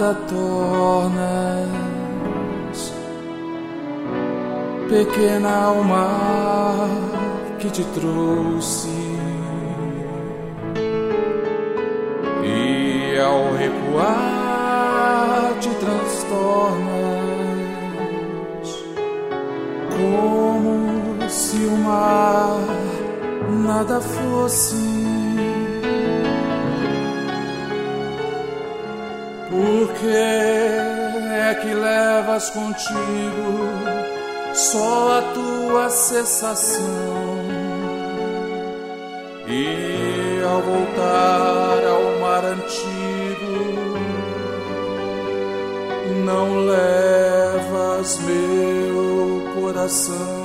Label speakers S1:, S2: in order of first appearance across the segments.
S1: nada tornas, pequena alma que te trouxe, e ao recuar te transtornas, como se o mar nada fosse. Por que é que levas contigo só a tua cessação, e ao voltar ao mar antigo não levas meu coração?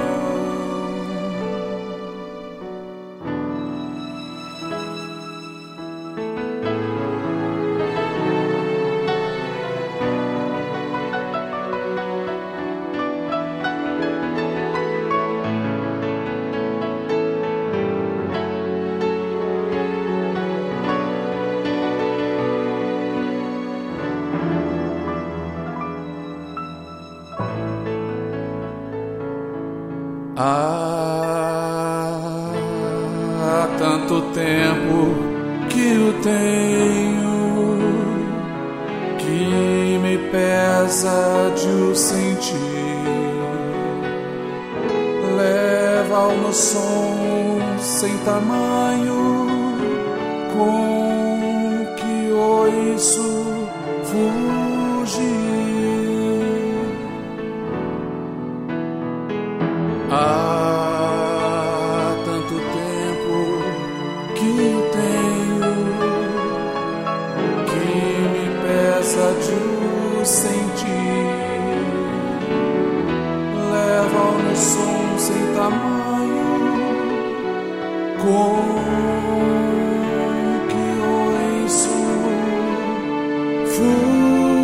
S1: Há tanto tempo que o tenho, que me pesa de o sentir. Leva o meu som sem tamanho, com que ouço fugir. Há tanto tempo que eu tenho, que me pesa de o sentir. Leva o meu som sem tamanho, com que ouço fugir.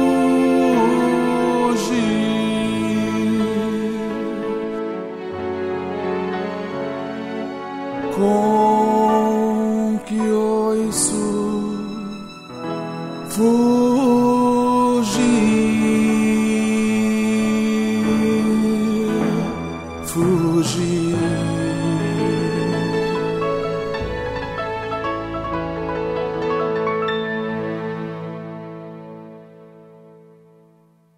S1: Com que ouço fugir.